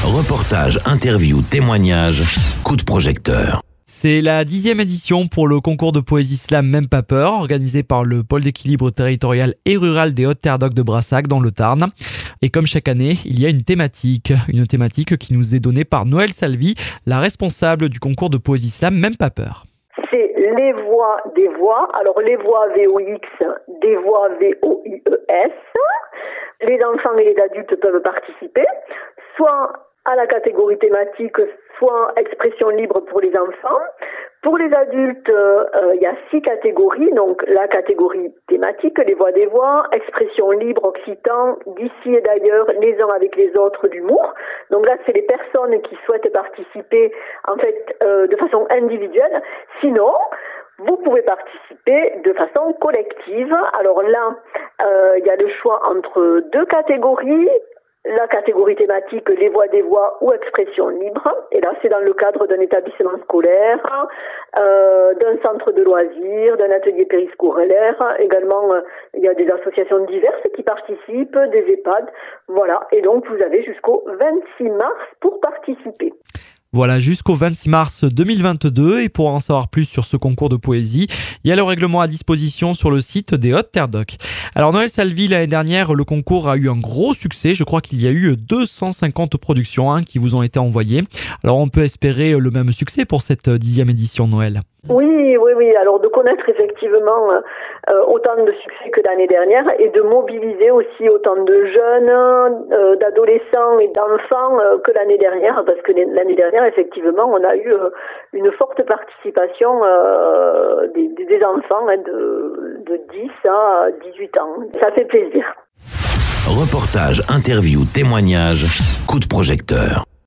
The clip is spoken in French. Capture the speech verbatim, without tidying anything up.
Reportage, interview, témoignage, coup de projecteur. C'est la dixième édition pour le concours de poésie slam Même pas peur, organisé par le pôle d'équilibre territorial et rural des Hautes-Terres d'Oc de Brassac dans le Tarn. Et comme chaque année, il y a une thématique, une thématique qui nous est donnée par Noël Salvi, la responsable du concours de poésie slam Même pas peur. C'est les voix des voix, alors les voix V O X, des voix V O I E S. Les enfants et les adultes peuvent participer, soit à la catégorie thématique, soit expression libre pour les enfants. Pour les adultes, euh, il y a six catégories, donc la catégorie thématique, les voix des voix, expression libre, occitan, d'ici et d'ailleurs, les uns avec les autres, d'humour. Donc là, c'est les personnes qui souhaitent participer, en fait, euh, de façon individuelle. Sinon, vous pouvez participer de façon collective. Alors là, euh, il y a le choix entre deux catégories. La catégorie thématique, les voix des voix ou expression libre. Et là, c'est dans le cadre d'un établissement scolaire, euh, d'un centre de loisirs, d'un atelier périscolaire. Également, euh, il y a des associations diverses qui participent, des EHPAD. Voilà. Et donc, vous avez jusqu'au vingt-six mars pour participer. Voilà, jusqu'au vingt-six mars deux mille vingt-deux. Et pour en savoir plus sur ce concours de poésie, il y a le règlement à disposition sur le site des Hautes-Terres d'Oc. Alors Noël Salvi, l'année dernière, le concours a eu un gros succès. Je crois qu'il y a eu deux cent cinquante productions hein, qui vous ont été envoyées. Alors on peut espérer le même succès pour cette dixième édition Noël. Oui, oui, oui. Alors de connaître effectivement euh, autant de succès que l'année dernière et de mobiliser aussi autant de jeunes, euh, d'adolescents et d'enfants euh, que l'année dernière, parce que l'année dernière, effectivement, on a eu euh, une forte participation euh, des, des enfants hein, de, de dix à dix-huit ans. Ça fait plaisir. Reportage, interview, témoignage, coup de projecteur.